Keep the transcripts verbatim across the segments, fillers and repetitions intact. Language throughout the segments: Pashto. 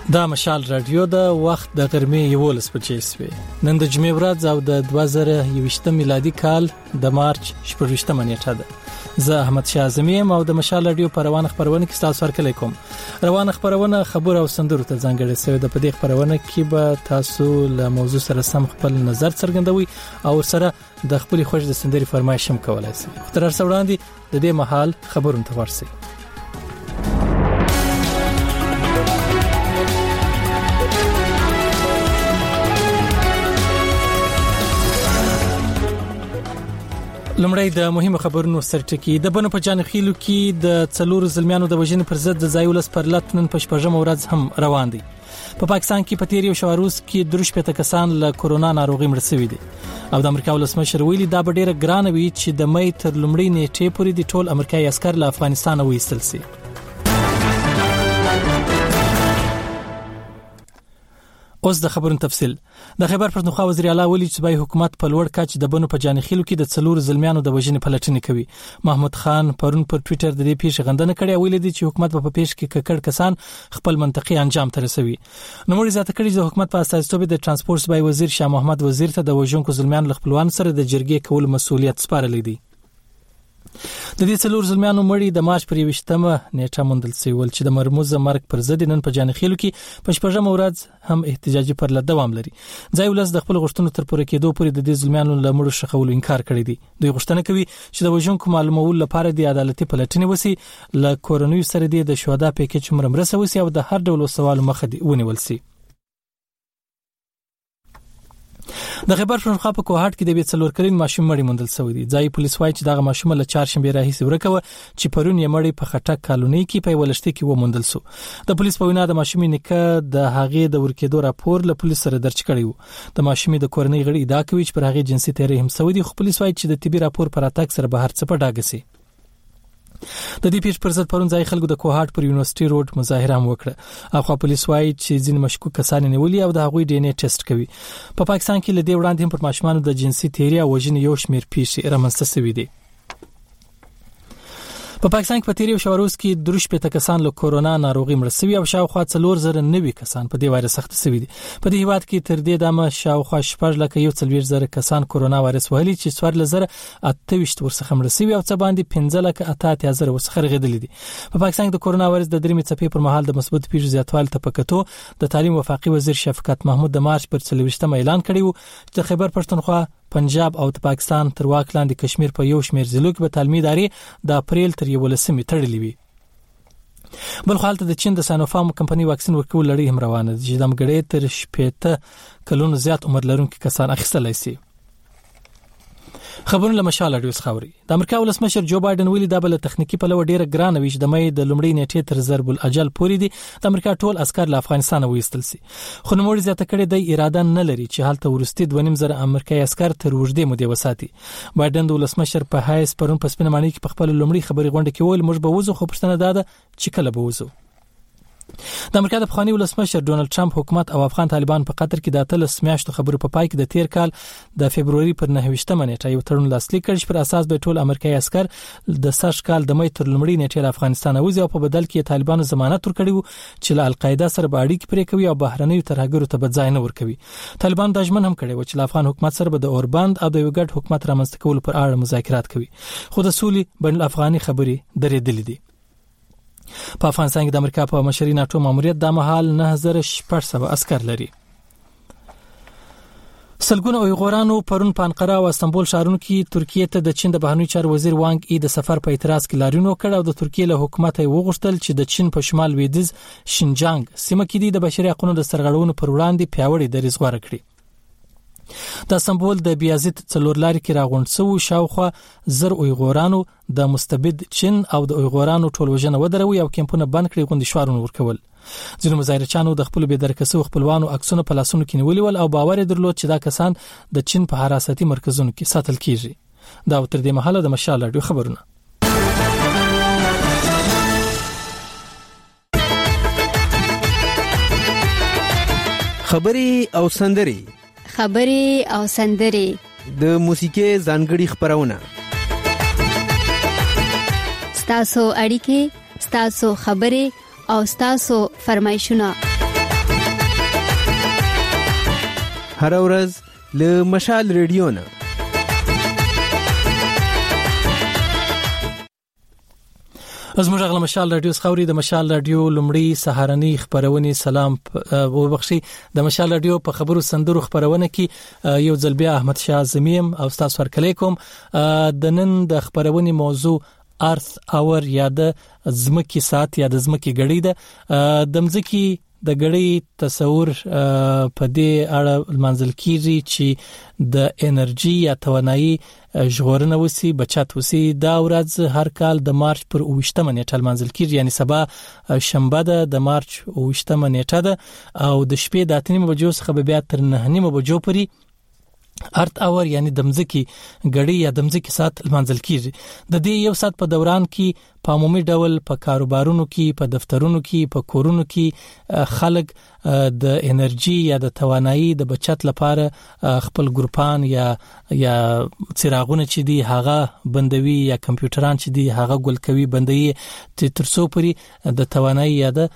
دا مشال رادیو د وخت د غرمې یولس بجې سوي. نن د جمعې ورځ او د دوه زره یوویشت میلادي کال د مارچ شپږویشتمه نیټه ده. زه احمد شاه اعظمي او د مشال رادیو په روانه خبرونه کې تاسو سره کوم. روانه خبرونه خبر او سندرو ته ځانګړې شوی د پدې خبرونه کې به تاسو له موضوع سره سم خپل نظر څرګندوي او سره د خپل خوښ د سندري فرمایش هم کولای شئ. تر څو وړاندې د دې مهال خبرونه ته ورسئ. لمړی د مهمه خبرونو سرټکی. د بنو په جانخیلو کې د څلورو زلمیانو د وژنې پر ضد د ځایولس پرلط نن په شپږمه ورځ هم روان دي. په پا پاکستان کې په تیر یو شواروز کې دروش پته کسان له کورونا ناروغي مړ شوي دي او د امریکا ولسمشر ویلي دا به ډیره ګرانه وي چې د مې تر لمړۍ نیټې پورې د ټول امریکایي عسکر له افغانستان وایستل شي. اوس د خبرونو تفصیل. د خیبر پښتونخوا وزیر اعلی ویلي چې صوبایي حکومت په لوړ کچ د بنو په جانخیلو کې د څلور زلمیانو د وژنې پلټنې کوي. محمود خان پرون پر ټوئیټر د دې پیښې غندنه کړې او ویلي دي چې حکومت په پیښ کې ککړ کسان خپل منطقي انجام ته رسوي. نو موږ زیاته کړی چې د حکومت په اساس توګه د ترانسپورت صوبایي وزیر شاه محمد وزیر ته د وژونکو زلمیانو له خپلوان سره د جرګې کول مسؤلیت سپارلی دی. د دې څلور زلمیانو مړي د مارچ پر یوویشتمه نیټه موندل شوی ول چې د مرموزه مرګ پر ضد نن په جانخیلو کې په شپږمه ورځ هم احتجاجي پر دوام لري. ځای ولس د خپل غوښتنو تر پوره کېدو پورې د دې زلمیانو له مړو شخولو انکار کړی دی. دوی غوښتنه کوي چې د وژونکو معلومول لپاره د عدالتي پلټنې وسی، له کورونیو سره د شهدا پیکج مرمرسه وسی او د هر ډول سوال مخه دی ونیول شي. د خیبر پښتونخوا په کوهاټ کې د بیت څلور کلن ماشوم مړی موندل شوی دی. ځای پولیس وایي چې دغه ماشوم له چهارشنبه راهیسې ورکوه چې پرون یې مړی په خټک کالونی کې په ولشتي کې وموندل شو. د پولیس په وینا د ماشومې نیکه د هغې د ورکېدو راپور له پولیس سره درج کړی و. د ماشومې د کورنۍ غړي ادعا کوي چې پر هغې جنسي تیری هم شوی دی، خو پولیس وایي چې د طبي راپور پر اتاک سره به هر څه په ډاګه شي. د دې پیښې پر ضد پرون ځای خلکو د کوهاټ پر یونیورسيټي روډ مظاهره هم وکړه. اخوا پولیس وایي چې ځین مشکوک کسان نیولي او د هغوی ډي ان اي ټیسټ کوي. په پاکستان کې لدې وړاندې هم پر ماشومانو د جنسي تیری او وژنې یو شمېر پیښې رامنځته شوي دي. په پاکستان کې په تیر یو شواروز کې دروش پته کسان له کورونا ناروغي مړ شوي او شاوخوا څلور زره نوي کسان په دې وایرس اخته شوي دي. په دې هیواد کې تر دې دمه شاوخوا شپږ لکه یو څلوېښت زره کسان کورونا وایرس وهلي چې څوارلس زره اته ویشت ورڅخه مړ شوي او څه باندې پنځه لکه اته اتیا زره ورڅخه رغېدلي دي. په پاکستان کې د کورونا وایرس د درېمې څپې پر مهال د مثبت پیښو زیاتوالي ته په کتو د تعلیم وفاقي وزیر شفقت محمود د مارچ پر څلوېښتمه اعلان کړی و چې د خیبر پښتونخوا، پنجاب او د پاکستان تر واک لاندې کشمیر په یو شمېر ضلعو کې به تعلیمي ادارې د اپریل تر یولسمې تړلې وي. بل خو هلته د چین د سانوفارم کمپنۍ واکسین ورکول لړۍ هم روانه ده چې د مګړې تر شپېته کلونو زیات عمر لرونکي کسان اخیستلی شي. خبرونه له مشال رادیو څخه اوري. د امریکا ولسمشر جو بایدن ویلي دا بل تخنیکی پلوه ډیره ګرانه وي چې د مې د لومړۍ نیټې تر ضرب الاجل پورې دي د امریکا ټول عسكر له افغانستان وایستل شي. خو نو موږ زیاته کړې د اراده نه لري چې حالت ورستي دوه نیم زره امریکایي عسكر تر وژدې مودې وساتي. بایدن د ولسمشر په حیث پرون په سپینه معنی کې په خپل لومړۍ خبري غونډه کې ویل موږ به وځو، خو پښتنه دا ده چې کله به وځو. د امریکا د پخوانی ولسمشر ډونالد ټرمپ حکومت او افغان طالبان په قطر کې د اتلس میاشتو خبرو په پای کې د تیر کال د فبرवरी پر نهه نیټه یو تړون لاسلیک کړ چې پر اساس به ټول امریکایي عسكر د سږ کال د مې تر لومړۍ نیټې له افغانستان وځي او په بدل کې طالبانو ضمانت ورکړي وو چې له القاعده سره به اړیکې پرې کوي او بهرنیو ترهګرو ته به ځای نه ورکوي. طالبان د ژمن هم کړي و چې له افغان حکومت سره به د اوربند او د یو ګډ حکومت رامنځته کولو پر اړه مذاکرات کوي، خو د سولې بین الافغاني خبرې درېدلې دي. په افغانستان کې د امریکا په مشرۍ ناتو ماموریت د مهال نه هزار شپږ سوه عسكر لري. سلګونه اویغورانو پرون په انقره او استانبول ښارونو کې ترکیه ته د چین د بهرنی چارو وزیر وانګ ای د سفر په اعتراض کې لاریون وکړ او د ترکیه له حکومت یې وغوښتل چې د چین په شمال لویدیځ شینجانګ سیمه کې د بشري حقوقو د سرغړونو پر وړاندې پیاوړی دریځ غوره کړی. د استانبول د بیازیت څلورلاري کې راغونډ شو شاوخوا زر اویغورانو د مستبد چین او د اویغورانو ټول وژنه ودروي او کمپونه بند کړي غونډې شوارونه ورکول. ځینو مظاهرچیانو د خپل بېدرکسو خپلوانو عکسونه په لاسونو کې نیولي ول او باور درلود چې دا کسان د چین په حراستي مرکزونو کې ساتل کیږي. دا تر دې مهاله د مشال رادیو خبرونه. خبري او سندري خبري او سندري د موسیقي ځانګړي خبرونه ستاسو اړیکې ستاسو خبري او ستاسو فرمایشونه هر ورځ له مشال ریډیو نه. از موږ غل مشال رادیو خوري د مشال رادیو لمړی سهارنی خبرونه سلام وبخشي د مشال رادیو په خبرو سندرو خبرونه کې یو ځل بیا احمد شاه زمیم او تاسو ورکل کوم. د نن د خبرونه موضوع ارث اور یا د زمکی سات یا د زمکی غړي ده. د مزکی د غړي تصور په دې اړه منځل کیږي چې د انرژي یا توانایي ژغورنه وسی بچت وسی دا ورځ هر کال د مارچ پر اوویشتمه نیټه منځل کیږي، یعنی سبا شنبه ده د مارچ اوویشتمه نیټه ده او د شپې د اته نیمه بجو څخه بیا تر نه نیمه بجو پورې ارت اور یعنی دمزکی غړي یا دمزکی سات منځل کیږي. د دې یو سات په دوران کې په عمومي ډول په کاروبارونو کې، په دفترونو کې، په کورونو کې خلک د انرژي یا د توانایي د بچت لپاره خپل ګروپان یا یا څراغونه چې دی هغه بندوي یا کمپیوټران چې دی هغه ګل کوي بندوي چې ترڅو پورې د توانایي یا د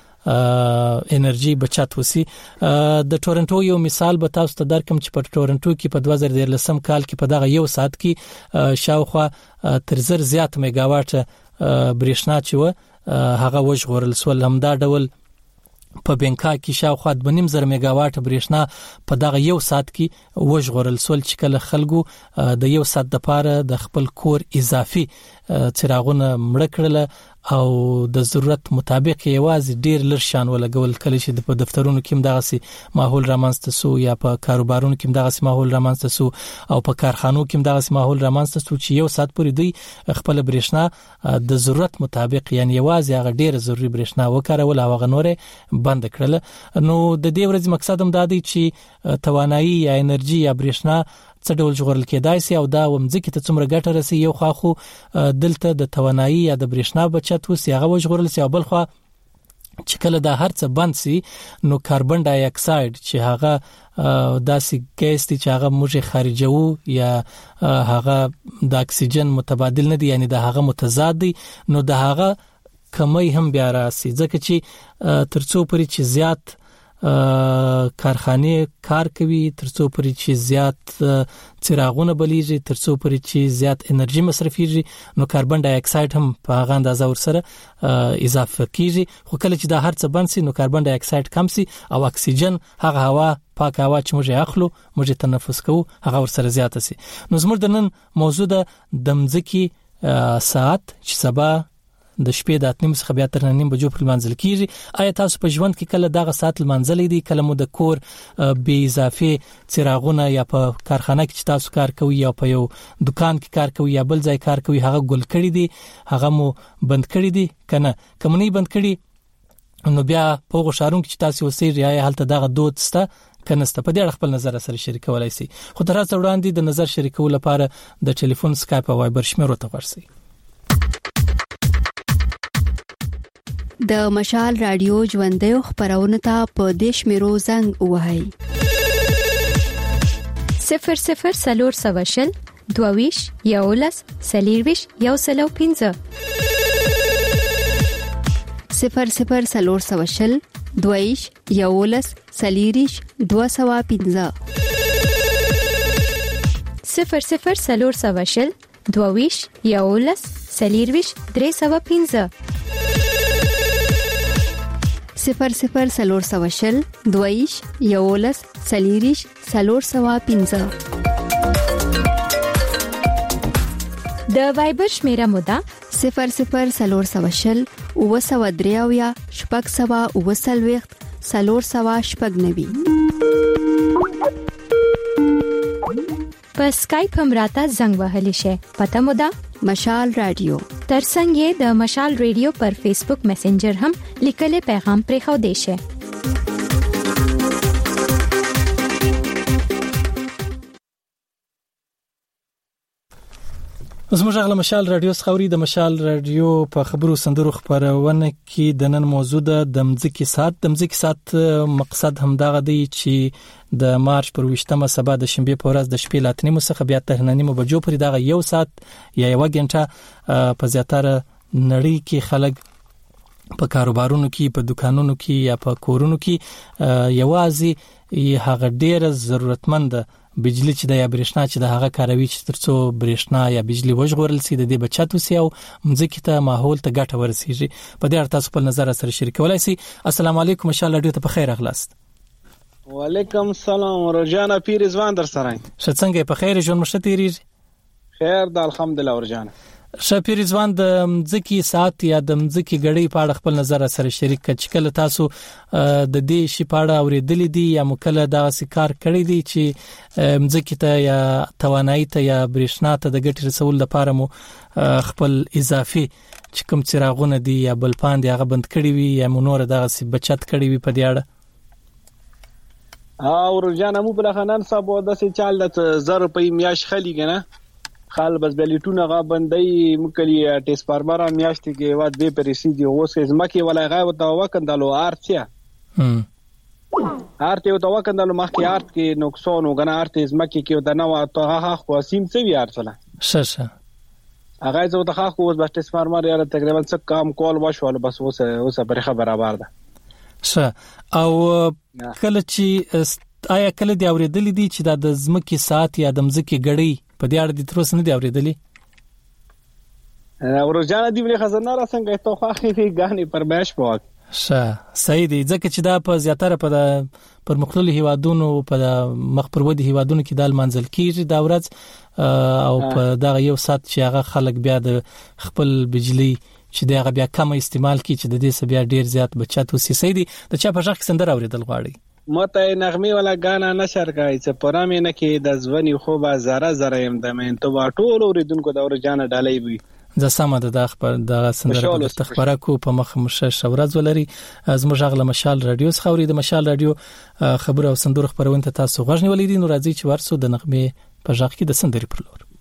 انرژي بچت وسی. د ټورنټو یو مثال به تاسو ته درکم چې په ټورنټو کې په دوه زره دیارلسم کال کې په دغه یو ساعت کې شاوخوا تر زر زیات میگاواټ برېښنا چې و هغه وژغورل سول. همدا ډول په بنکا کې شاوخوا د نیم زر میگاواټ برېښنا په دغه یو ساعت کې وژغورل سول چې کله خلکو د یو ساعت د پاره د خپل کور اضافي څراغونه مړ کړل او د ضرورت مطابق یوازې ډیر لږ شان ولګول کله چې په دفترونو کې دغه سي ماحول رامنځته سو یا په کاروبارونو کې دغه سي ماحول رامنځته سو او په کارخانو کې دغه سي ماحول رامنځته سو چې یو ساعت پورې دوی خپل برېښنا د ضرورت مطابق یعنی یوازې هغه ډیر ضروري برېښنا وکړول او هغه نورې بند کړل. نو د دې ورځې مقصد هم دا دی چې توانایي یا انرژي یا برېښنا څه ډول ژغورل کېدای سي او دا ومځکه ته څومره ګټه رسي. یو خوا خو دلته د توانایي یا د برېښنا بچت وسی هغه وژغورل سي او بل خوا چې کله دا هر څه بند سي نو کاربن ډای اکساید چې هغه داسې ګیس دي چې هغه موږ خارجوو یا هغه د اکسیجن متبادل نه دي یعنی د هغه متضاد دي نو د هغه کمی هم بیا راسي ځکه چې ترڅو پورې چې زیات کارخانه کار کوي ترڅو پورې چې زیات څراغونه بلیږي ترڅو پورې چې زیات انرژي مصرفيږي نو کاربن ډای اکساید هم په هغه اندازه ورسره اضافه کیږي. خو کله چې دا هر څه بند سي نو کاربن ډای اکساید کم سي او اکسیجن هغه هوا پاک هوا چې موږ اخلو موږ تنفس کوو هغه ورسره زیات سي. نو زموږ د نن موضوع د دمزکی ساعت چې سبا د شپې د اتنیم څخه بیا تر نیم بجو پر منځل کیږي. آیا تاسو په ژوند کې کله دغه ساعت منځل دي کله مو د کور به اضافي څراغونه یا په کارخانه کې چې تاسو کار کوي یا په یو دکان کې کار کوي یا بل ځای کار کوي هغه ګل کړی دي هغه مو بند کړی دي کنه کوم نه بند کړی نو بیا په غوښارون کې چې تاسو وسې یا هلته دغه دود سته کنهسته په دې خپل نظر سره شریکولای شي. خو تر اوسه وړاندې د نظر شریکولو لپاره د ټلیفون سکایپ او وایبر شمیرو ته ورسئ. د مشال رادیو ژوندۍ خبرونه ته په دیش میرو زنګ وهاي صفر صفر سلور سواشل دوویش یولس سلیرویش یو سلو پینځه صفر صفر سلور سواشل دوویش یولس سلیریش دو سوا پینځه صفر صفر سلور سواشل دوویش یولس سلیرویش درې سوا پینځه صفر صفر سلور سواشل دویش یولس سلیریش سلور سوا پینځه د وایبر شمیره مودا صفر صفر سلور سواشل او سوا دریاویا شپږ سوا او سلويخت سلور سوا شپږ نوي په اسکایپ هم راته زنګ وهلی شي. پته مودا مشال رادیو ترڅنګ د مشال رادیو پر فیسبوک میسنجر هم لیکل پیغام پرې خو دی شي. زموږ غل مشال رادیو خوري د مشال رادیو په خبرو سندرو خبرونه کې د نن موضوع د دمزکی سات دمزکی سات مقصد هم دا غدي چې د مارچ پر وشتمه سبا د شنبه په ورځ د شپې لاتنی مسخه بیا ته ننیمه بجو پر دغه یو سات یا یو غنټه په زیاتره نړۍ کې خلک په کاروبارونو کې په دکانونو کې یا په کورونو کې یوازې هغه ډېر ضرورتمند بجلی چې د یا برېښنا چې د هغه کاروي چې ترڅو برېښنا یا بجلی وژغورل سي د دې بچت وسی او مځکه ته ماحول ته ګټه ورسیږي. په دې اړه تاسو په نظر سره شریکولای شئ. السلام علیکم، ماشاءالله ډیر ته په خیر اغلاست. وعلیکم السلام ورجانا پیر ځوان در سره. څنګه په خیر ژوند مشته تیریږي؟ خیر د الحمدلله ورجانا. شپیر ځوان د مځکه ساعت یا د مځکه غړي په اړه خپل نظر سره شریک کړئ چې کله تاسو د دې شی په اړه اوریدلې دي یا مکله دا سکار کړی دي چې مځکه ته یا توانایي ته یا برېښنا ته د ګټې رسول لپاره مو خپل اضافي چې کوم څراغونه دي یا بلپان دي هغه بند کړی وي یا مونور دغه سی بچت کړی وي په دې اړه. ها ورجانا مو بل خنان صاحب د سې چال د زر په میاش خلی کنه خال بس بلیټونه غا بندای مکلی ټیس فارمر میاشتې کې واد به پرېسي دي اوس کې زمکه ولا غا وته وکندلو ارتیا هم ارته وته وکندلو مخکې ارت کې نقصان وګنه ارته زمکه کې د نو ته ها خو سیم څه وی ارسله ششه هغه زه ته خو اوس بس ټیس فارمر یاره تقریبا څه کام کول وشول بس اوس اوس برخه برابر ده. شه او کله چې آیا کله دی اوریدلې دي چې د زمکه ساعت یا د مځکه غړي په دې اړه د تر اوسه نه دی اوریدلې؟ ورجانا دی بل خزانه را څنګه ته خو اخی غاني پر مېش پوک شه صحیح دی ځکه چې دا په زیاتره په پر مختلفو هیوادونو په مخ پر ودی هیوادونو کې د منځل کېږي دا ورځ او په دغه یو سات چې هغه خلک بیا د خپل بجلی چې دغه بیا کم استعمال کی چې د دې سبیا ډیر زیات بچت وسی سي دي د چا په ځخ سندر اوریدل غواړي مته نغمه ولا غانا نشر کوي چې پرامه نه کې د ځونی خو با زره زره يم د مين ته واټول اوریدونکو د ورجانه ډالۍ وي د سمه د خبر د سندره د تخبره کو په مخ مشه شورز ولري زموږ غله مشال رادیو خوري د مشال رادیو خبر او سندره خبرونه تاسو غوښنی ولیدي نو راځي چې ورسو د نغمه په ځخ کې د سندري پر لور.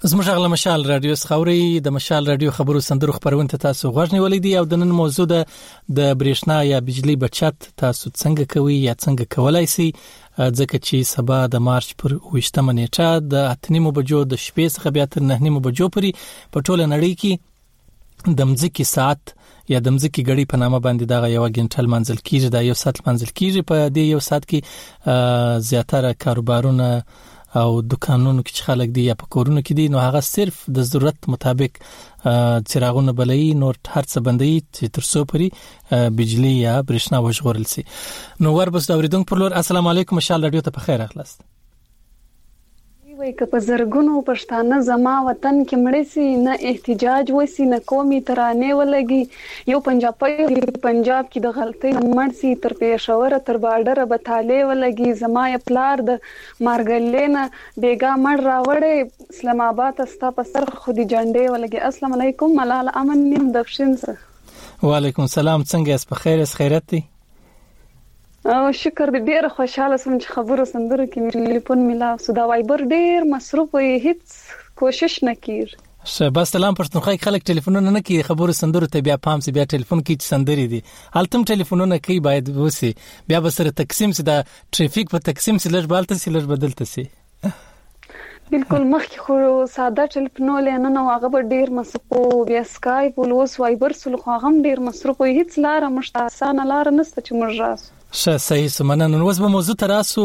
زموږ غل مشال رادیو خوري د مشال رادیو خبرو سندرو خبرونه ته تاسو غوښنی ولیدي او د نن موضوع د د برېښنا یا بجلی بچت تاسو څنګه کوي یا څنګه کولای شي ځکه چې سبا د مارچ پر وشتمه نیټه د اتنیمو بجو د شپې څخه بیا تر نهنیمو بجو پورې په ټوله نړۍ کې د مځکي ساعت یا د مځکي غړي په نامه باندې دا یو غنټل منځل کیږي دا یو ساعت منځل کیږي په دې یو ساعت کې زیاتره کاروبارونه او دکانونو کې خلک دي یا په کورونو کې دي نو هغه صرف د ضرورت مطابق چراغونه بلې نور هر څه بندي چې تر څو پري بجلی یا برېښنا وژغورل شي. نو وربس دا اوریدونکو پر لور السلام علیکم مشال رادیو ته په خیر اخلاص وای که په زرګونو پښتانه زما وطن کې مړ سي نه احتجاج وسی نه قومي ترانه ولګي یو پنجاب په پنجاب کې د غلطۍ مړ سي تر پېښور تر بارډر به تاله ولګي زما یې پلار د مارګلینا بیګا مړ راوړې اسلام آباد استا په سر خودي جنډې ولګي. السلام علیکم ملال امن نیم دفشن سره. وعلیکم السلام څنګه اس په خیر اس خیرت دي؟ او شکر دې ډېر خوشاله سم چې خبرو سندرو کې مې ټلیفون ملاو سو دا وایبر ډېر مصروف وي هیڅ کوشش نه کیر. ش بس سلام پښتونخوا خلک ټلیفونونه نه کوي خبرو سندرو ته بیا پام سي بیا ټلیفون کې سندري دي حالتم ټلیفونونه کوي باید وسی بیا به سره تقسیم سي دا ټریفیک په تقسیم سي لږ بالته سي لږ بدلته سي. بالکل مخکې خو ساده ټلیفون نه نو هغه به ډیر مصروف بیا اسکایپ او اوس وایبر سره خو هغه ډیر مصروف وي هیڅ لار مشته اسانه لار نشته چې موږ راسو. ش صحیح سمنه نو اوس به موضوع تراسو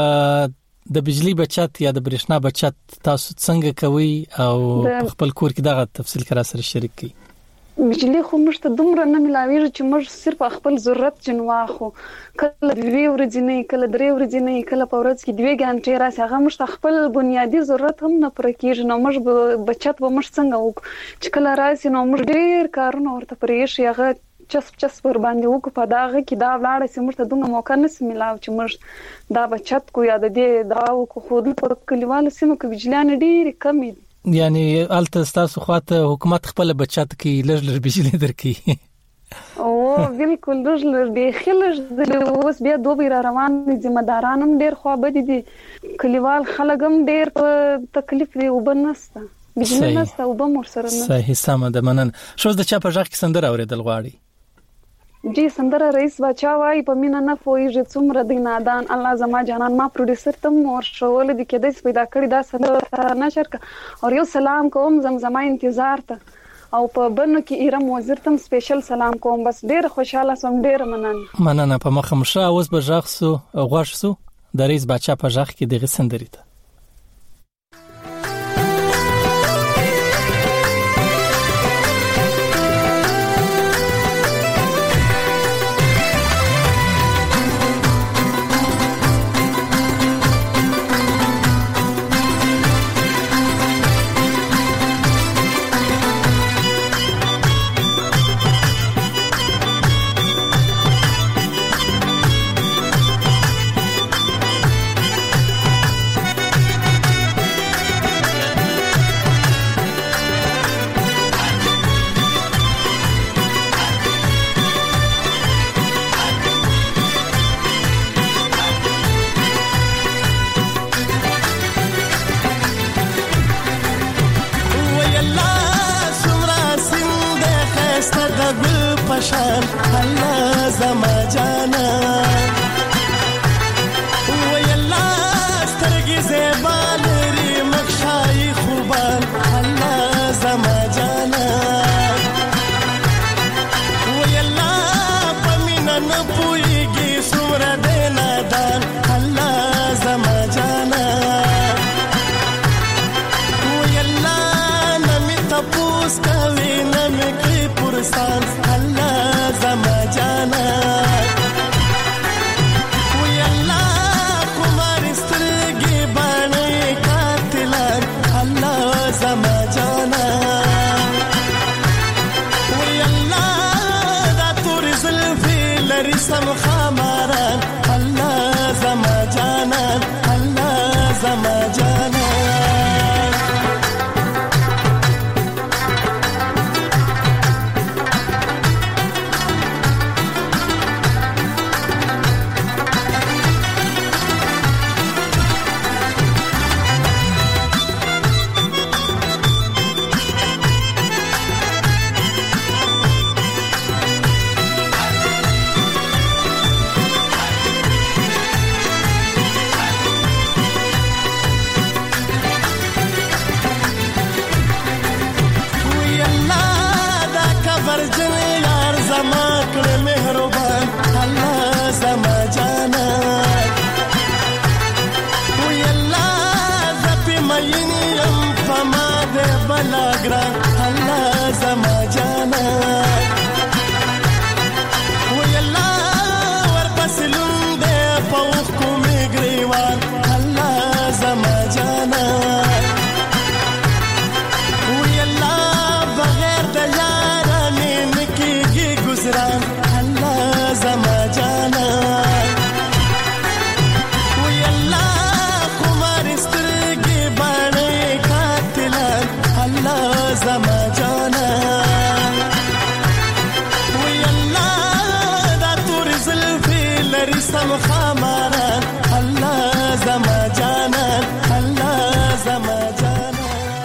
د بجلی بچت یا د برېښنا بچت تاسو څنګه کوي او خپل کور کې دغه تفصیل کرا سره شریک کړئ. بجلی خو موږ ته دومره نه ملاویږي چې موږ صرف خپل ضرورت جنواخو کله دوی ورځې نه کله درې ورځې نه کله په ورځ کې دوه غنټې راځي هغه موږ ته خپل بنیادی ضرورت هم نه پوره کیږي نو موږ بچت به موږ څنګه وکړو چې کله راځي نو موږ ډیر کارونه ورته پرې شي هغه چس چس ور باندې وکړو په داغه کې دا ولاړ سي موږ ته دومره موقع نس ملاو چې موږ دا بچت کو یا د دې دا وکړو خو د کلیوالو سیمو کې بجلیان ډیر کم دي یعنی الته تاسو خواته حکومت خپل بچت کې لږ لږ بجلی درکې. او بالکل لږ لږ به خلک اوس بیا دوه را روان دي ذمہ دارانم ډیر خو بد دي کلیوال خلګم ډیر په تکلیف دي وبنسته بجلی نسته وبم ور سره نه. صحیح سم ده منن شو د چا په ځخ کې سندر اوریدل غواړي جی سندره رئیس بچا وای په مینا نه فویږي څومره دی نادان الله زما جانان ما پروډوسر تم مور شول دي کې د پیدا کړی دا سندره نشر او یو سلام کوم زمزمه انتظار ته او په بنو کې ایرم وزیر تم سپیشل سلام کوم بس ډیر خوشاله سم ډیر منن مننه په مخ مشه اوس به ځخ سو غوښ سو د رئیس بچا په ځخ کې دغه سندري ته الله ګران الله زما جانا وی الله ورپسې لوند دی په اوښکو مې ګریوان الله زما جانا وی الله بغیر د یاره مې نه کېږي ګزران الله زما جانا وی الله خمار سترګې باڼې قاتلان الله زما جانا وی الله دا تور زلفې لري سم خاماران الله زما جانا الله زما جانا.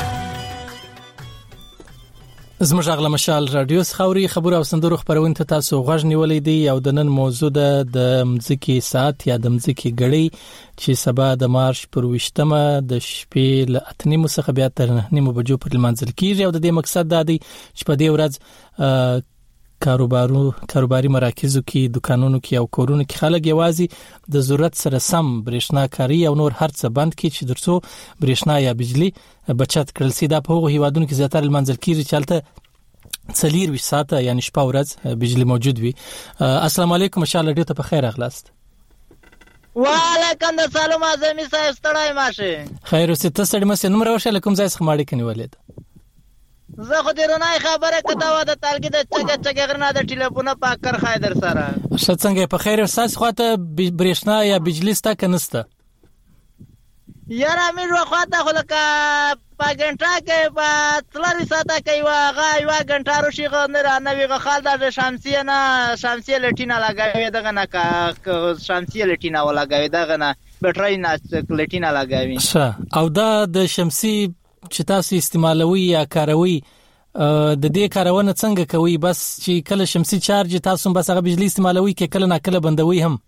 زموږ اغله مشال رادیو خوري خبر او سندرو خبرونه ته تاسو غوږ نیولې دي او د نن موضوع ده د مزيکي ساعت یا د مزيکي غړي چې سبا د مارچ پر وشتمه د شپې ل اتنیمو څخه بیا تر نهمو بجو پر منځل کیږي او د دې مقصد دا دی چې په دې ورځ کاروبارو کاروباري مراکزو کې دکانونو کې او کورونو کې خلک یوازې د ضرورت سره سم برېښنا کاری او نور هر څه بند کړي چې درڅو برېښنا یا بجلی بچت کړل سي. دا په هغو هیوادونو کې زیاتره منځل کیږي چې هلته څلور ویشت ساعته یعنی شپه ورځ بجلی موجود وي. السلام علیکم مشال ډیو ته په خیر اغلاست. وعلیکم السلام اعظمي صاحب ستړی ماشه خیر اوسې ته ستړی مشه نوم راوښه کوم ځای څخه ماړی کني ولید زه خو دې رونای خبره کته و د تالګي د چګه چګه غرنا د ټلیفون پاکر خایدر سره ښه څنګه په خیر ساس خواته برېښنا یا بجلی ستا کنسته یاره مې وخواته خو لکه په ګنټه کې په څلور ساعته کې واغه یو ګنټه رو شي غو نه را نوې غخال د شمسیه نه شمسیه لټینا لګاوي دغه نه کا شمسیه لټینا ولګاوي دغه نه بټري نه لټینا لګاوي ښه او دا د شمسي چې تاسو استعمالوي یا کاروي د دې کارونه څنګه کوي بس چې کله شمسي چارج تاسو بس هغه بجلی استعمالوي کې کله نه کله بندوي هم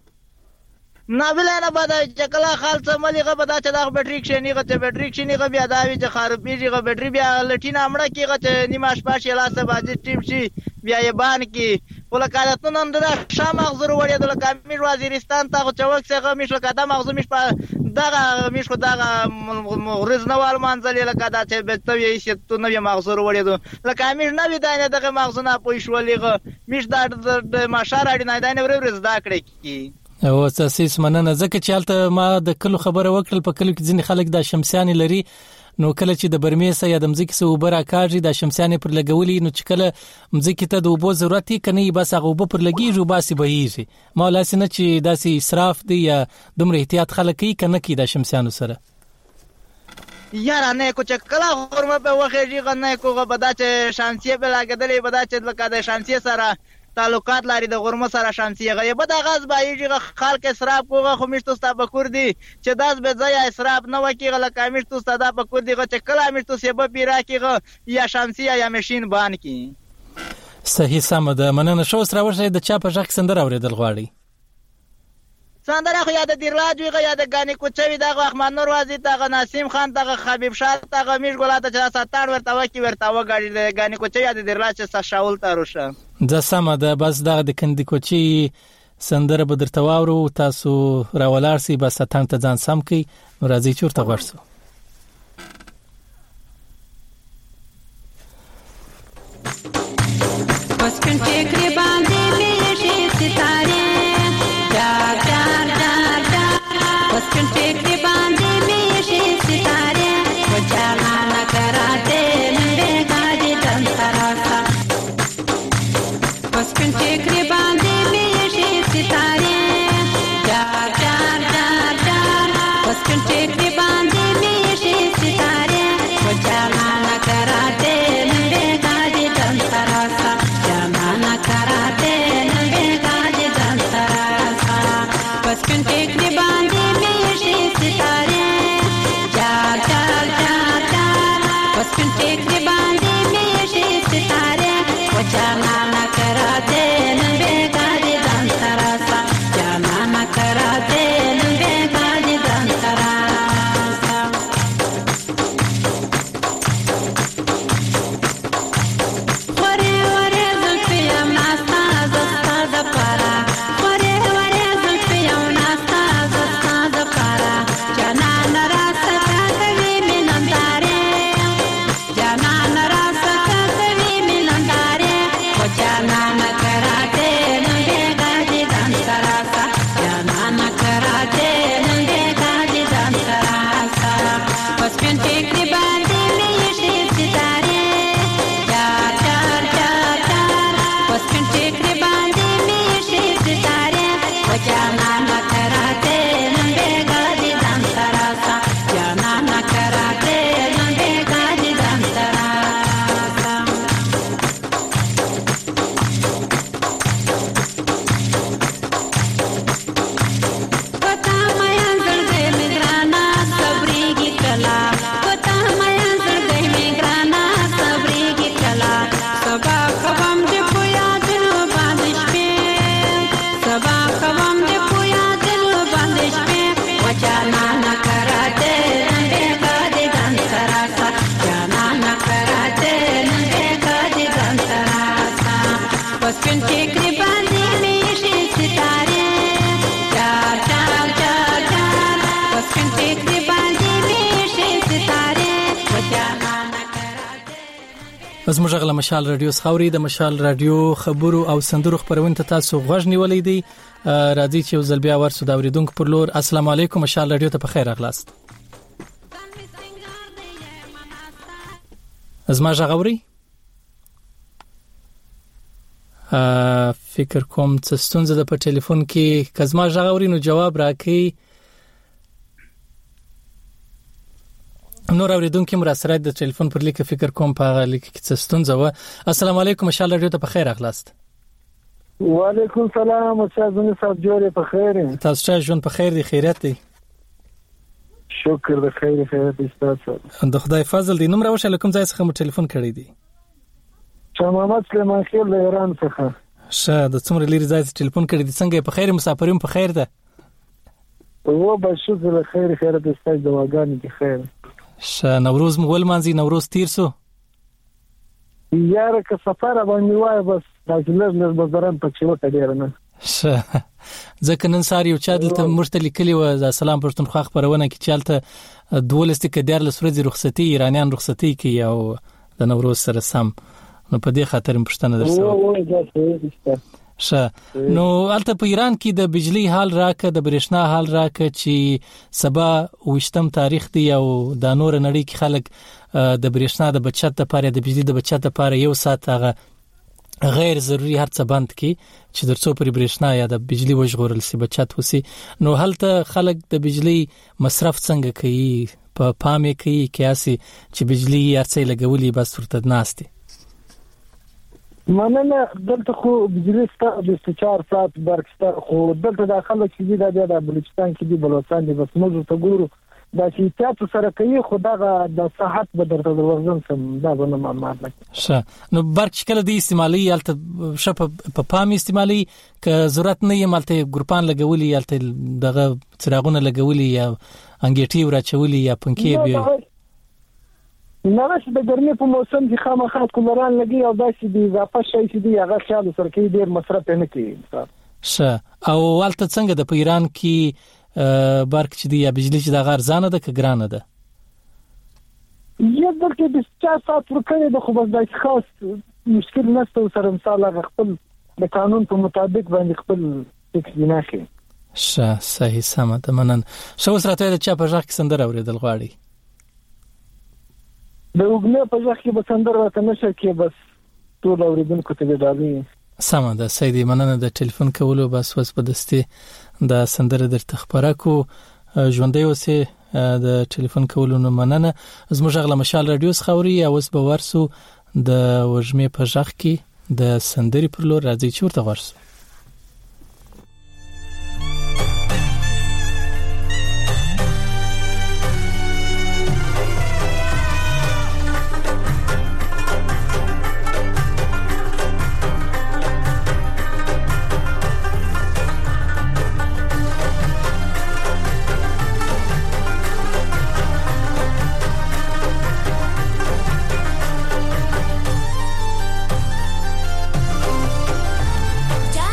نه بلنه بده چې کله خالص مليغه بده چې دا بیټری کې نه غته بیټری کې نه بیا دا وی چې خرابېږي بیټری بیا لټینا امړه کې غته نیمه شپه شي لاسه باندې ټیم شي بیا یې بان کې ولکه نن دا شام مغزور وړي د لکه وزیرستان ته چوک څنګه مش لکه دا مغزو مش په دغه مش خو دغه رزنوال منځل لکه دا چې بتوي شي ته نو مغزور وړي لکه مش نه وی دا دغه مغزونه پوي شولېغه مش دا د ماشار اړ نه دا نه ورز دا کړی کی او اساس مننه ځکه چې حالت ما د کلو خبره وکړل په کلو کې ځینې خلک د شمسیان لري نو کله چې د برمیسه یا د مزيک سو وبره کاږي د شمسیان پر لګولي نو چې کله مزيک ته د وبو ضرورت کني بس هغه وب پر لګیږي باسي بهيږي ما لاسنه چې داسي اسراف دی یا دومره احتیاط خلک کوي کنه کې د شمسیانو سره یاره نه کو چې کله خورمه په وخېږي غنه کوغه بدا چې شانسیه په لاګدلې بدا چې لکه د شانسیه سره تعلقات لري د غرمه سره شانسیه غیبه د غاز بایږي خلک اسراف کوغه خو مشتو ستا بکور دي چې داس به ځای اسراف نه وکیغه لکه مشتو ستا د بکور دي چې کله مشتو سبب پیرا کیغه یا شانسیه یا ماشين بان کی صحیح سم ده مننه شو سره ورشه د چا په ځخ سندره اوریدل غواړي سندره خو یا د دیرلاج ویغه یا د غانی کوچوي دغه احمد نور وازی دغه نسیم خان دغه حبیب شاه دغه میش ګلاته چې ستان ورته وکی ورته وګاړي د غانی کوچوي یا د دیرلاج څخه شاول تاروشه د سم ده بس دغه د کندي کوچي سندره به درته واورو تاسو راولار سي بس اتان ته ځان سم کی راځي چورته ورسو بس کنټه کړي باندې مې شي ستاره جار جار جار جار بس کنټه کړي باندې مې شي ستاره و جانا نه کراته نن غاډي تن تراسا بس کنټه کړي باندې مې شي ستاره جار جار جار جار بس کنټه کړي باندې مې شي ستاره و جانا نه کراته نن غاډي تن تراسا جانا نه بسکن ټیکری باندې میشي ستاره چار چار چار چار بسکن ټیکری باندې میشي ستاره وجانا از موږ غل مشال رادیو خاوري د مشال رادیو خبرو او سندرو خبرونه ته تاسو غوږ نیولې دي. راځي چې وزل بیا ورسو دا اوریدونکو پر لور. السلام علیکم مشال رادیو ته په خیر اغلاست. از ما غوري فکر کوم څه ستونزه ده په ټلیفون کې. کزما غوري نو جواب راکړي. نور اوریدونکو مر سره د ټلیفون پر لیک فکر کوم په لیک کې څه ستونزه و. السلام علیکم مشال رادیو ته په خیر اغلاست. وعلیکم السلام استادونه صاحب جوړې په خیر. تاسو ته ژوند په خیر دي خیرت دی. شکر د خیر خیرت استاد صاحب. د خدای فضل دی. نوم راوښه کوم ځای څخه مو ټلیفون کړی دی؟ شاه محمد سلیمان خیل له ایران څخه. شه د څومره لري ځای څخه ټلیفون کړی دی؟ څنګه په خیر مسافرین په خیر ده؟ و به شکر د خیر خیرت استاد دواګانې دي خیر. شه نوروز مول مانځي نوروز تیر سو؟ یاره که سفر باندې وای بس راځلر نر بازارن په چوک ډیر نه. شه ځکه نن ساری یو چا دلته مرته لیکلی و د سلام پښتونخوا خبرونه کې چالته دولسته کې ډیر لسورځي رخصتي ایرانیان رخصتي کې او د نوروز سره سم نو په دې خاطر پښتنه درسو. او دا څه شه نو البته په ایران کې د بجلی حال راکه د برېښنا حال راکه چې سبا وشتم تاریخ دی او د نور نړۍ کې خلک د برېښنا د بچت لپاره د بجلی د بچت لپاره یو ساعت هغه غیر ضروري هر څه بند کی چې درڅو پر برېښنا یا د بجلی وژغورل سي بچت وسی. نو هلته خلک د بجلی مصرف څنګه کوي په پامه کوي کیاسي چې بجلی ارڅې لګولي بس ورته ناشتي. مننه دلته خو بجلی ستاسو د چار ساعت برکسته خو دلته داخله چې دا د بلوچستان کې دی بلوچستان دی بس موږ ته ګورو دا چې تاسو سره کوي خدای د صحت به درته ورزن سم دا به نه معلومات نه. شه نو برچ کله دی استعمالي الته شپ په پام استعمالي ک ضرورت نه یې مالته ګروپان لګولي الته دغه چراغونه لګولي یا انګیټي ورچولي یا پنکې به نه چې د ګرمۍ په موسم کې خامخا کولران لګي او داسې دی اضافه شي چې دی هغه خیال سره کوي ډیر مصرف نه کوي. شه او والته څنګه د ایران کې برق چې دی یا بجلی چې د غرزانه ده که ګرانه ده؟ یو بلکې د چا سات ورکړي د خو بس د خاص مشکل نشته سره مثال هغه خپل د قانون په مطابق باندې خپل ټیکس بناخي. شه صحیح سم ده منن. شو سره ته د چا په ځخ کې سندره اوریدل غواړي؟ د وګړو په ځخ کې به سندره ورته نشه کې بس ټول اوریدونکو ته ډالي. سم ده سیدی مننه د ټلیفون کولو بس وس په دستي د سندره در تخبره کو ژوندۍ اوسه د ټلیفون کولو نو مننه. زموږ غل مشال رادیو خاوري او وس به ورسو د وژمې په ځخ کې د سندري پر لور راځي چې ورته ورسو. Ja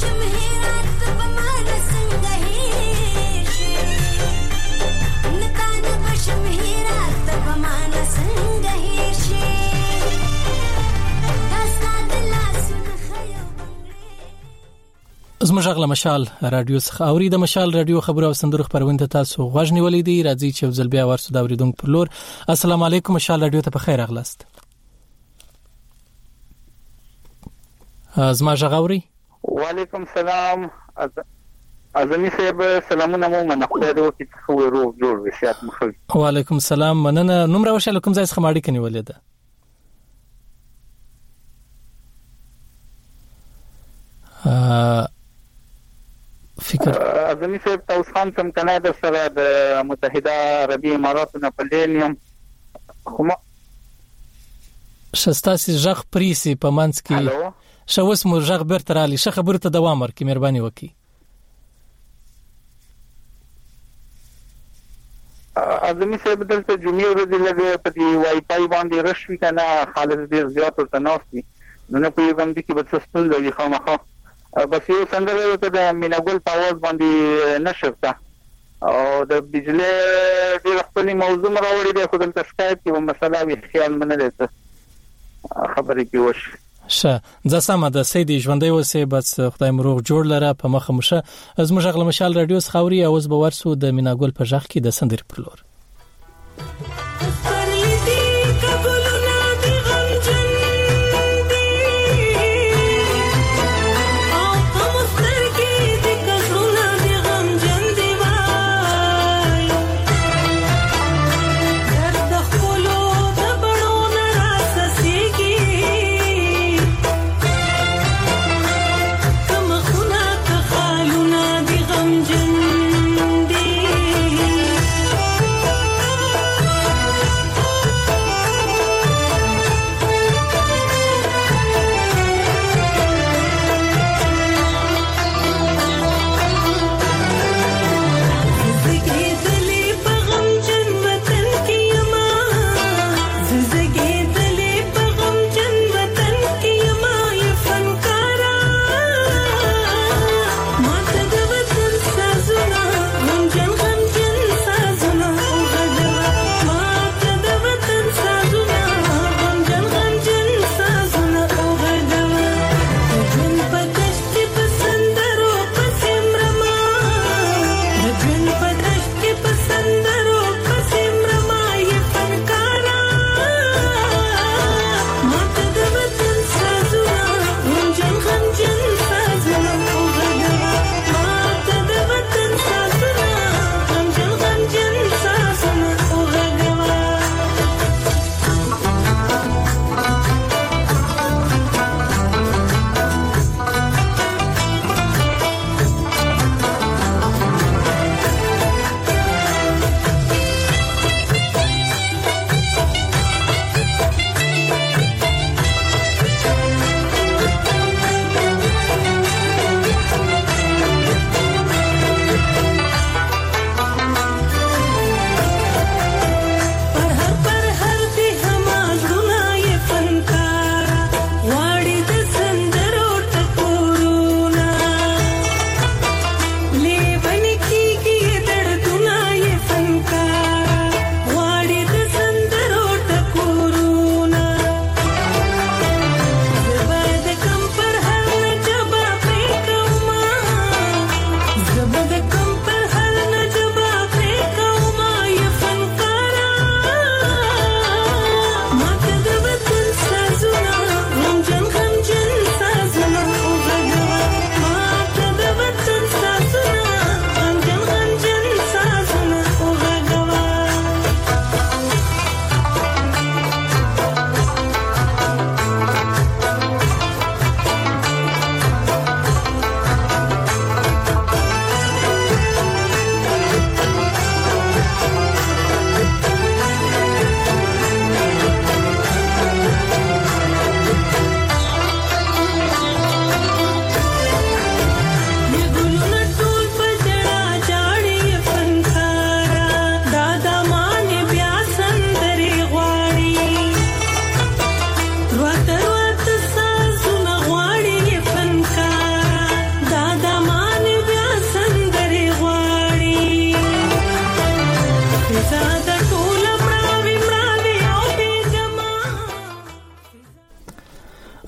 زموږ غل مشال رادیو څخه اوري د مشال رادیو خبرو او سندرو خبرونه ته تاسو غوښنی ولیدي راځي چې ځل بیا ورسو دا اوریدونکو پر لور. السلام علیکم مشال رادیو ته په خیر اغلاست. زما غاوري وعلیکم السلام اعظمي صاحب سلامونه مو منه خدای دې وکړي خو روغ جوړ وشات مخه. وعلیکم السلام مننه. نوم راوښه کوم ځای څخه ماړی کني ولیده؟ فکر اعظمي صاحب تاسو خان سم کنه د سره د متحده عربي اماراتو په لینیم هم شستاسي ژغ پریسي په منځ کې شوس مو ژغ برترالي ش خبره ته دوام ورکړي مهرباني وکړي. اعظمي صاحب دلته جمعې ورځې لګي په دی وای پای باندې رشوي کنه خالص ډیر زیات ورته نوستي نو په یو باندې کې به څه ستل دی خامخا بس یو څنګه ته د میناګل په आवाज باندې نشرته او د بجلی ډیر خپل موضوع راوړي د خپل تشکایت کې مسله وی خیال منل ته خبرې کې وش شه ځسمه د سید ژوندۍ وسه بس خدای مروغ جوړ لره په مخه مشه از مشغله مشال رادیو خوري اوس به ورسو د میناګل په ژغ کې د سندر پر لور.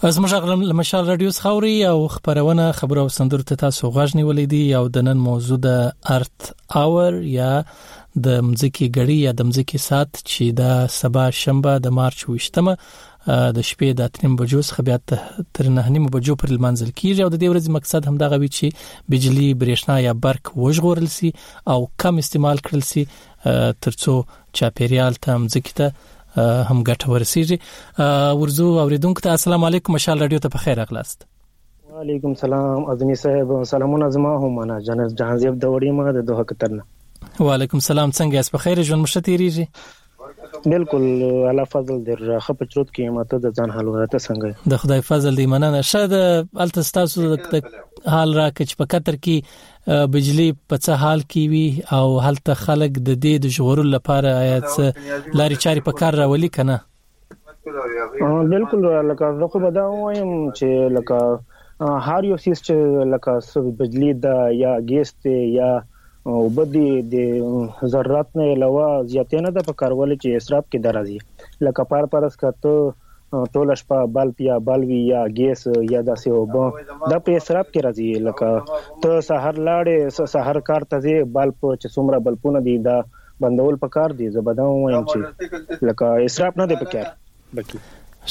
زموږ مشال رادیو خوري او خبرونه خبرو او سندرو ته تاسو غواړئ ولیدي او د نن موضوع د ارت اور یا د مځکې غړي یا د مځکې سات چې د سبا شنبه د مارچ وشتمه د شپې د اتنیم بجو څخه بیا تر نه نیم بجو پر منځل کیږي او د دې ورځې مقصد هم دغه وی چې بجلی برېښنا یا برق وژغورل سي او کم استعمال کړل سي ترڅو چاپیریال ته مځکې ته هم ګټه ورسیږي. ورزو اوریدونکو ته السلام علیکم، مشال رادیو ته بخیر اغلاست. وعلیکم السلام اذنی صاحب، سلامونه زما هم انا جنز جهانزیب د وړي ما د دوه کترنه. وعلیکم السلام، څنګه یاست؟ بخیر ژوند مشتریږي؟ بالکل الله فضل در خپ چروت کې ماته د ځان حال ورته څنګه د خدای فضل دی مننه. شاید التستاسو د حال را کچ په قطر کې بجلی په څه حال کې وي او هلته خلک د دې د ژغورلو لپاره آیات لاري چاري په کار راولي کنه؟ بالکل لکه زه خو به دا وایم چې لکه هر یو سیس چې لکه بجلی د یا ګیس یا او بدی د ذرات نه علاوه زیاتې نه د پکارول چې اسراف کې درازي لکه پار پارس کته ټول شپه بلب یا بلوي یا ګیس یا داسې وب د په اسراف کې راځي. لکه ته سحر لاړې سحر کار ته بلب چې څومره بلپونه دي دا بندول پکار دي. زبدا وایم چې لکه اسراف نه دی پکار بکی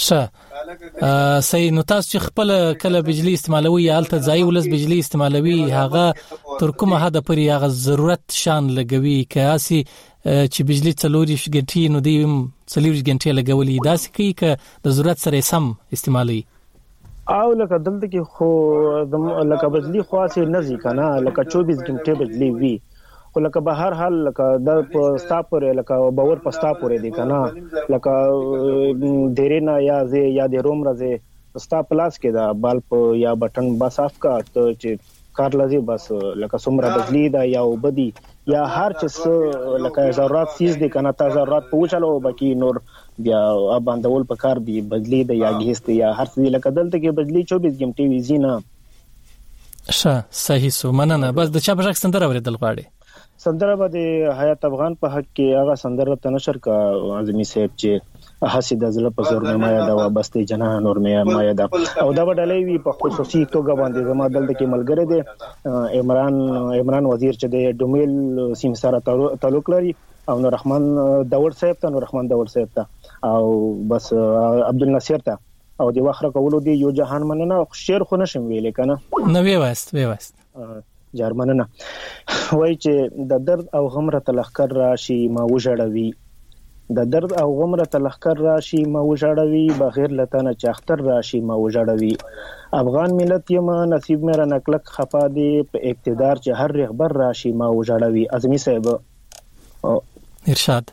شه صحیح. نو تاسو چې خپل کله بجلی استعمالوي یا الته ځای ولس بجلی استعمالوي هغه تر کومه حد پرې هغه ضرورت شان لګوي کاسي چې بجلی څلوري غنټې نو دی څلوري غنټې لګولي داسې کوي ک د ضرورت سره سم استعمالوي او لکه دلته کې خو لکه بجلی خاصه نه ځي کنه لکه چوبیس غنټې بجلی وي خو لکه به هر حال لکه د پستا پورې لکه باور پستا پورې دی کنه لکه دیرینا یا زه یا د روم راځي پستا پلاس کې دا بلب یا بٹن بس اف کا ته چې کار لازم بس لکه څومره بجلی دا یا وبدي یا هر څه لکه ضرورت چیز دی کنه تا ضرورت پوښلو باقي نور بیا باندول په کار دی بجلی د یا ګیس دی یا هر څه لکه دلته کې بجلی چوبیس غنټې وي زینا. ښه صحیح سو مننه. بس د چا بشک سندره اوریدل غواړي؟ سندره به د حیات افغان په حق کې هغه سندره ته نشر کا اعظمي صاحب چې حسید ازله په زور مې ما دا وبسته جنان نور مې ما دا او دا وډلې وی په خصوصي توګه باندې زما دلته کې ملګری دی عمران عمران وزیر چې د ډومیل سیم سره تعلق لري او نور رحمان داور صاحب ته نور رحمان داور صاحب ته او بس عبد الناصر ته او د واخره کولو دی یو جهان مننه شعر خو نشم ویلې کنه نو وی واست وی واست جرمنه وای چې د درد او غم را تلخکر راشي ما وژړوي د درد او غم را تلخکر راشي ما وژړوي بغیر لتانه چاختر راشي ما وژړوي افغان ملت یما نصیب مې را نکلک خفا دی په اقتدار چې هر رغبر راشي ما وژړوي. اعظمي صاحب ارشاد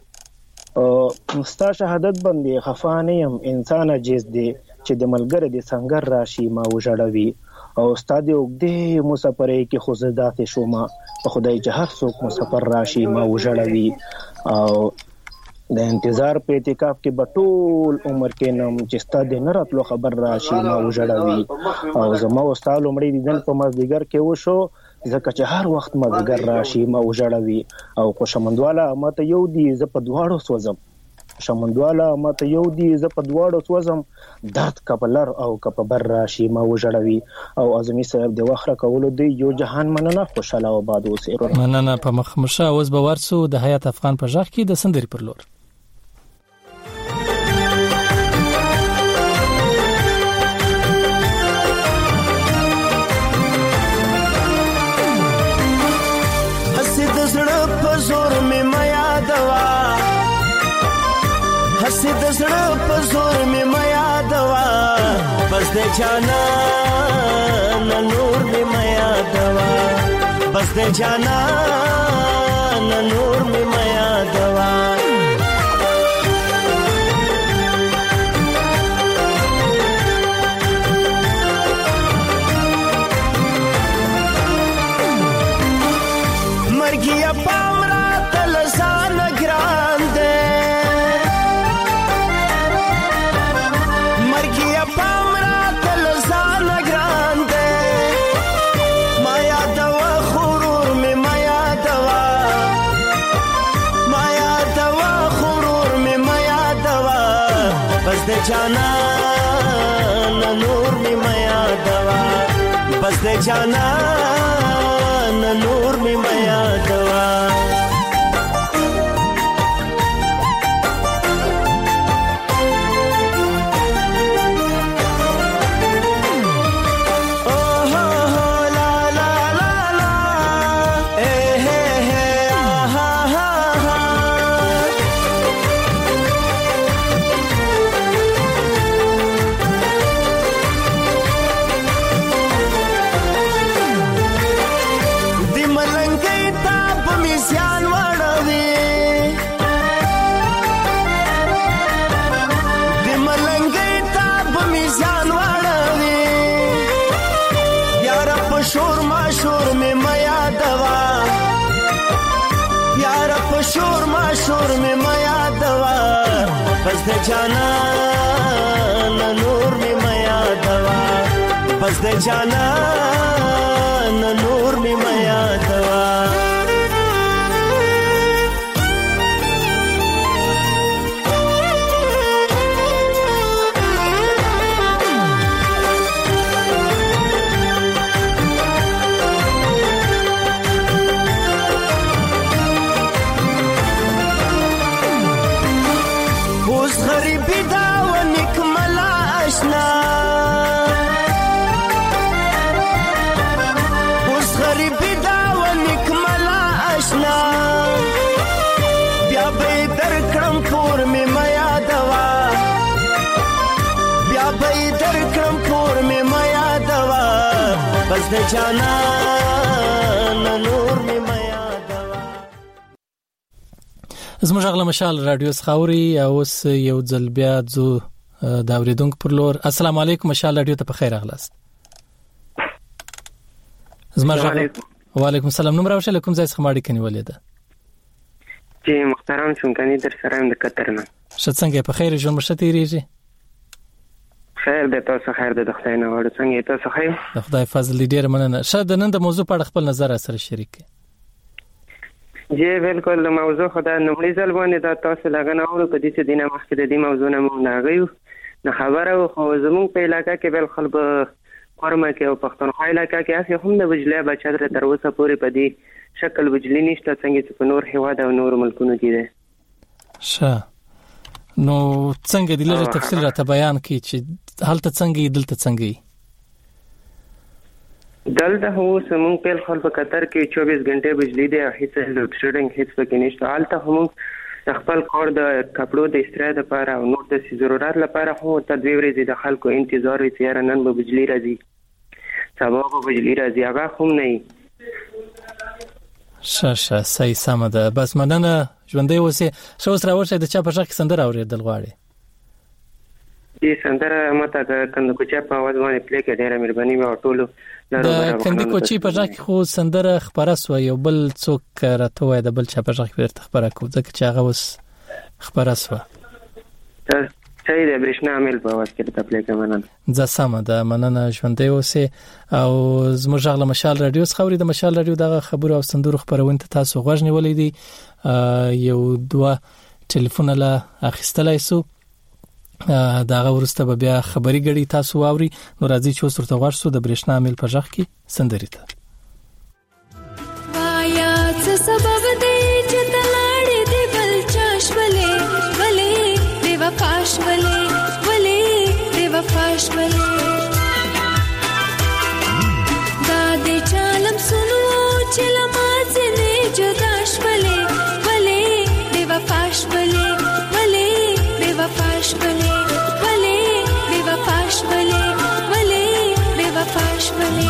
مستا شهادت باندې خفا نه يم انسان عجز دی چې د ملګری د څنګه راشي ما وژړوي او استاد وګدې مسافرې کې خو زدات شوما په خدای چې هر څوک مسافر راشي ما وژړوي او د انتظار په اعتکاف کې بټول عمر کې نم چې استاد نه راتلو خبر راشي ما وژړوي او زما استاد لمړي دیدن په مازدیګر کې وشو ځکه چې هر وخت مازدیګر راشي ما وژړوي او خوشمندواله ماته یو دی ز په دواړو سوزم شمندواله ماته یو دی ز په دواړو سوزم درد کپلر او کپبر راشي ما وژړوي او اعظمي صاحب د واخره کولو دی یو جهان مننه خوشاله او باد اوسه مننه په مخمشه اوس به ورسو د حیات افغان په ځخ کې د سندري پر لور. حسد زړه په زور مې ما یادوا حسد زړه په زور مې ما یادوا بس د جانا نور مې ما یادوا بس د جانا نور مې ما یادوا مرګیا پامرا تلسان ګرانده مرګیا پامرا تلسان ګرانده مایا دوا خورور می مایا دوا مایا دوا خورور می مایا دوا بس د جانا نور بس د جانان نور می میا دوا شور میں میا دوا بس د جانان نور میں میا دوا بس د جانان نور میں میا دوا بس د جانان نور می میا دوا زموږ غلا مشال رادیو سخاوري اوس یو ځل بیا ځو د اوریدونکو پر لور. السلام علیکم مشال رادیو ته په خیر اغلاست. زموږ وعلیکم السلام. نوم راوښه کوم ځای څخه ماړی کني ولیده چې محترم شونکانی در سره د قطر نه شت څنګه په خیر ژوند مرشته ریږي خیر د تاسو خیر د خدای نه وړ څنګه تاسو خیر د خدای فضل ډیر مننه. شاید نن د موضوع په اړه خپل نظر سره شریک کړئ. جی بالکل د موضوع خدای نومړي ځل باندې دا تاسو لګنه اورو په دې چې دینه مخکې د دې موضوع نه مونږ ناغیو نه خبره خو زموږ په علاقې کې بل خلک قرمه کې او پښتونخوا علاقې کې هڅه هم د بجلی بچا تر تر اوسه پورې په دې شکل بجلی نشته څنګه چې په نور هیواد او نور ملکونو کې ده. ښه نو څنګه د لږه تفصیل راته بیان کړئ چې حالت څنګه دلته څنګه دلته هو سمون په خپل په قطر کې چوبیس غنټه بجلی دی هیڅ لوډ شیډینګ هیڅ پکې نشته. حالت هم خپل کار د کپړو د استراحت لپاره او نور د ضرورت لپاره هو تدویر ورځي د خلکو انتظار وي چې نن به بجلی راځي سبا به بجلی راځي هغه هم نه. شاشه صحیح سم ده. بس مننه ژوندۍ اوسې. شو سره ورشه د چا په ځای کې سندره اورېدل غواړي دې سندره ماته کنده کوچا په आवाज باندې پلی کې ډیره مهرباني مې ټولو د کنده کوچی په ځای کې خو سندره خبره سو یو بل څوک راته وای د بل چا په ځای کې ورته خبره کو ځکه چې هغه وس خبره سو صحیح ده برښنا عمل په आवाज کې ته پلی کې مننه ځا سم ده. مننه ژوندۍ اوسې. او زموږ غلا مشال رادیو خبري د مشال رادیو دغه خبرو او سندرو خبرونه تاسو غوښنی ولې دي یو دوا ټلیفون له اخیستلای سو داغه ورسته به بیا خبري غړي تاسو واوري. نو راځي چې اوس ورته ورسو د برښنا عمل په ځخ کې سندري ته وایا څه سبب دی چې تلاړې دی بل چاش ولې ولې دی وفاش ولې ولې دی وفاش ولې دا دې چالم سنو چې لمازه نه جداش ولې ولې دی وفاش ولې ولې دی وفاش ولې ولې دی وفاش ولې ولې دی وفاش ولې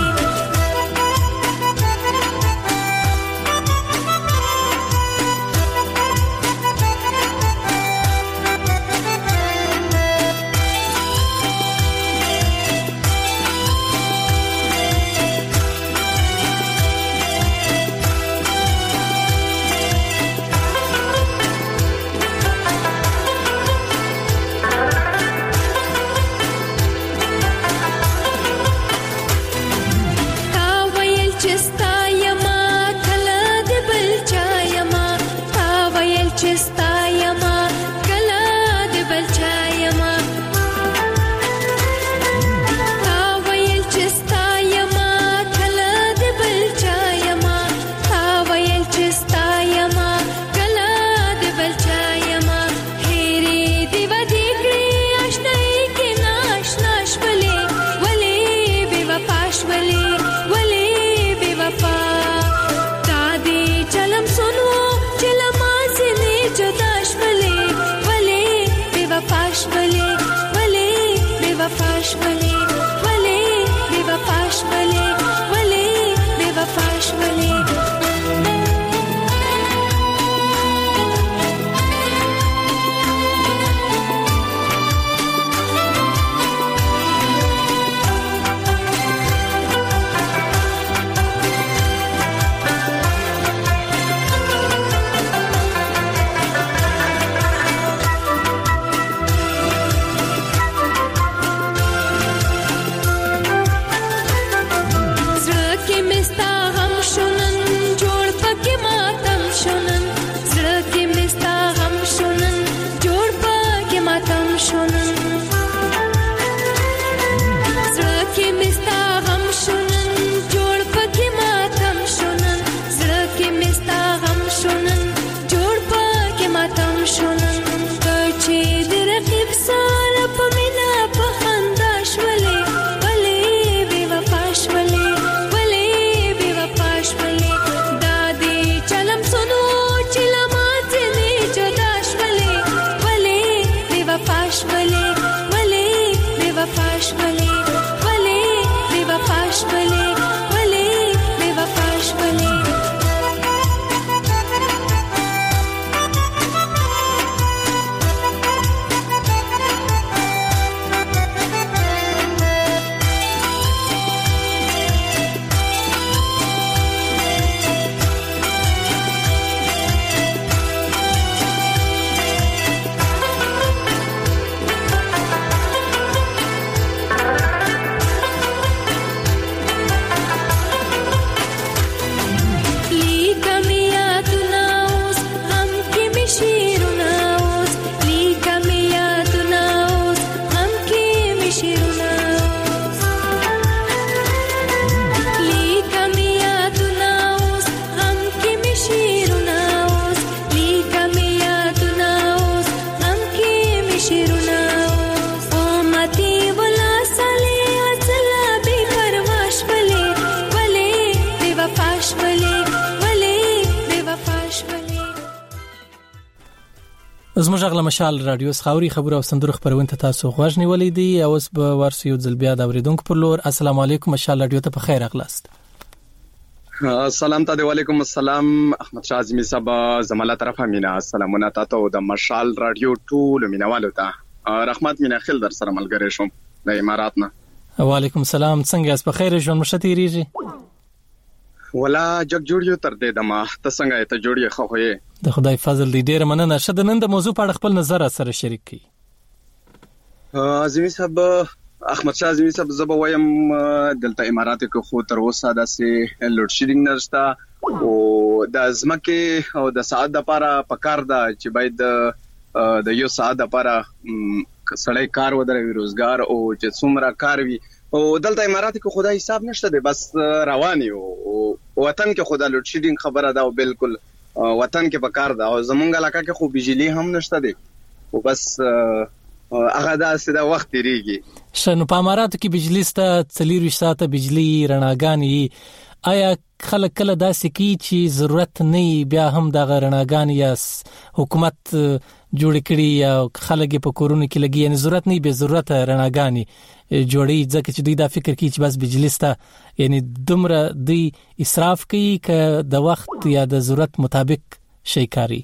زموږ غلا مشال رادیو خاوري خبر او سندره خبرونه ته تاسو غوښ نیولې دي او اوس به ورسې یو ځل بیا د اوریدونکو پر لور. السلام علیکم مشال رادیو ته په خیر اغلاست. سلام ته وعلیکم السلام احمد شاه اعظمي صاحب زماله طرفه مینا سلامونه تاسو د مشال رادیو ټول مینوالو ته رحمت مینا خل در سره ملګری شوم د امارات نه. وعلیکم السلام څنګه اس په خیر ژوند مشتي ریږي ولا جگ جوړیو تر دې دما ته څنګه ته جوړی خو هي د خدای فضل دې ډیر مننه. شد نن د موضوع په اړه خپل نظر سره شریک کړئ. اعظمي صاحب احمد شاه اعظمي صاحب زبا وایم دلته امارات کې خو تر اوسه داسې لوډ شیډینګ نشته او د ازمکه او د ساعت لپاره پکار ده چې باید د یو ساعت لپاره سړی کار ودروي روزګار او چې څومره کار وي او دلته امارات کې خدای حساب نشته ده بس رواني او وطن کې خدای لوډ شیډینګ خبره ده او بالکل وطن کې پکار ده او زمونږ علاقه کې خو بجلی هم نشته ده او بس هغه داسې د وخت ریږي. شنو په امارات کې بجلی ست څلور ساعته بجلی رڼاګانې آیا خلک کله داسې کی چې ضرورت نه بیا هم د رڼاګانې یا حکومت جوړ کړي یا خلک په کورونو کې لګي یعنی ضرورت نه به ضرورت رڼاګانې جوړي ځکه چې دوی دا فکر کوي چې بس بجلی ست یعنی دومره دی اسراف کوي ک د وخت یا د ضرورت مطابق شي کاری.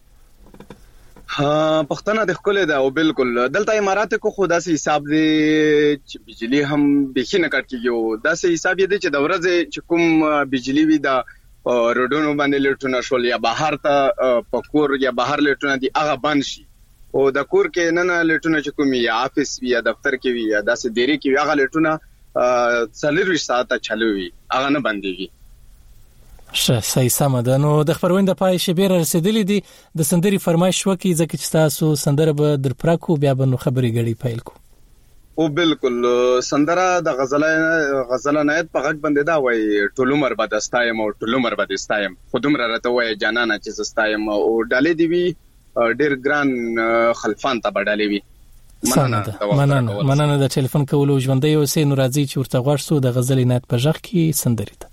ها پښتنه د خپل ده او بالکل دلته امارات کو خدا سي حساب دي چې بجلی هم بخینه کټیږي او دا سي حساب دي چې د ورځې چې کوم بجلی وي دا روډونو باندې لټونه شول یا بهر ته پکور یا بهر لټونه دي هغه بند شي او د کور کې نه نه لټونه چې کوم یا افیس وي یا دفتر کې وي یا داسې دیری کې وي هغه لټونه څلور ساعته چلوي هغه نه بنديږي. شه صحیح سم ده. نو د خبرونه د پای شبیر رسیدلې دي د سندري فرمایش وکي ځکه چې تاسو سندره به در پراکو بیا به نو خبري غړي پایل کو او بالکل سندره د غزل غزل نایت په غږ باندې دا وای ټولمر بد استایم او ټولمر بد استایم خودمره راته وای جانانا چې استایم او ډالې دی وی ډیر ګران خلفان ته بدلې وی. مننه مننه مننه د ټلیفون کولو ژوندې او سې نو راځي چې ورته غوښ سو د غزل نایت په ځخ کې سندري ته